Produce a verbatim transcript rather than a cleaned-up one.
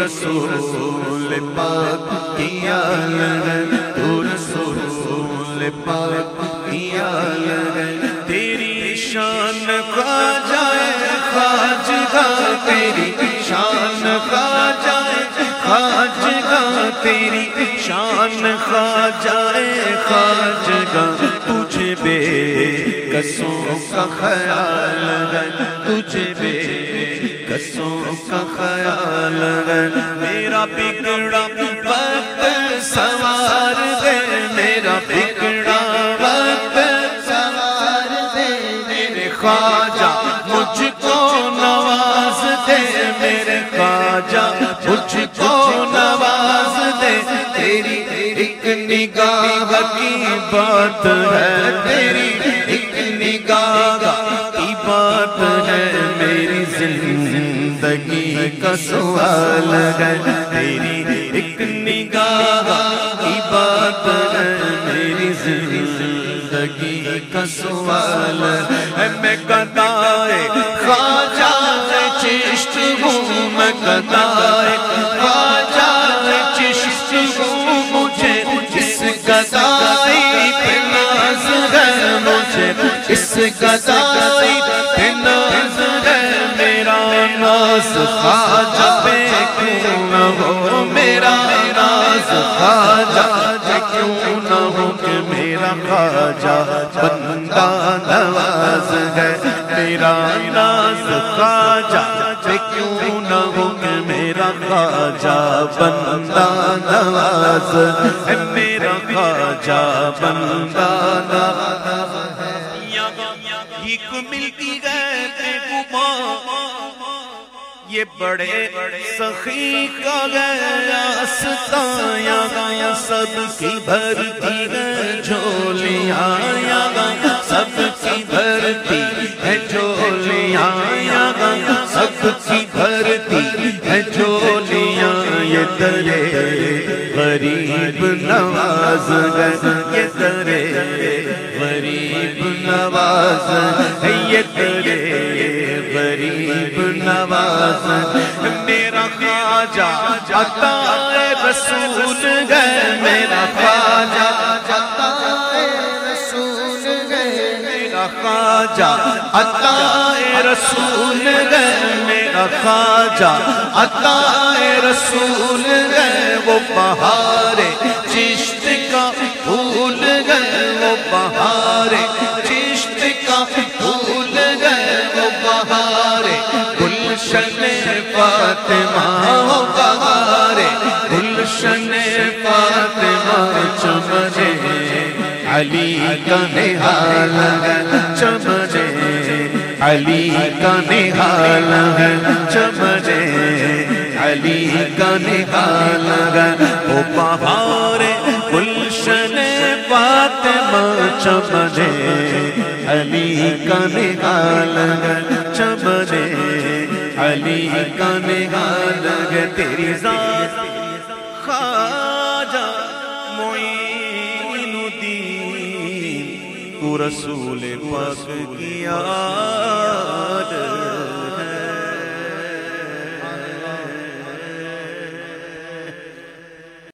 رسول پاک کی آل ہے، تو رسول پاک کی آل ہے، تیری شان خواجہ خواجگاہ، تیری شان خواجہ خواجگاہ، تیری شان خواجہ خواجگاہ، تجھے بے کسوں کا خیال ہے، تجھے بے کسوں کا خیال ہے، میرا بگڑا وقت سوار دے، میرا بگڑا وقت سوار دے، میرے خواجہ مجھ کو نواز دے، میرے خواجہ مجھ کو نواز دے، تیری ایک نگاہ کی بات ہے، تیری ایک نگاہ کی بات ہے، میری زندگی کا سوال ہے، تیری ایک نگاہ کی بات ہے، میری زندگی کا سوال ہے، میں گدائے خواجہ چشت ہوں، میں گدائے خواجہ چشت ہوں، مجھے اس گدائی پہ ناز ہے، مجھے اس گدائی پہ ناز ہے، میرا ناز خواجہ پہ کیوں نہ ہو، میرا ناز خواجہ پہ کیوں نہ ہو، کہ میرا خواجہ بندہ نواز ہے، میرا ناز خواجہ پہ کیوں نہ ہو، کہ میرا خواجہ بندہ نواز ہے، میرا خواجہ بندہ نواز ہے، بھیک ملتی ہے گما، یہ بڑے سخی کا گیا آستاں، یہاں سب کی بھرتی ہے جھولیاں، یہاں سب کی بھرتی ہے جھولیاں، یہاں سب کی بھرتی ہے جھولیاں، یہ درے غریب نواز ہے، یہ درے غریب نواز ہے، یہ درے غریب نواز، میرا خواجہ عطا رسول ہے، میرا خواجہ عطا رسول ہے، میرا خواجہ عطا رسول ہے، میرا خواجہ عطا رسول ہے، وہ بہار چشت کا پھول ہے، وہ بہار چشت کا پھول ہے، وہ بہار گلشن فاطمہ، وہ بہار گلشن فاطمہ، چمنے علی کا نہال ہے، چمنے علی کا نہال ہے، چمنے علی کا نہال ہے، وہ بہار گلشن فاطمہ، چمنے علی کا نہال ہے، چمنے علی کا نہال ہے، تیری ذات خواجہ معین الدین، تو رسول پاک کی یاد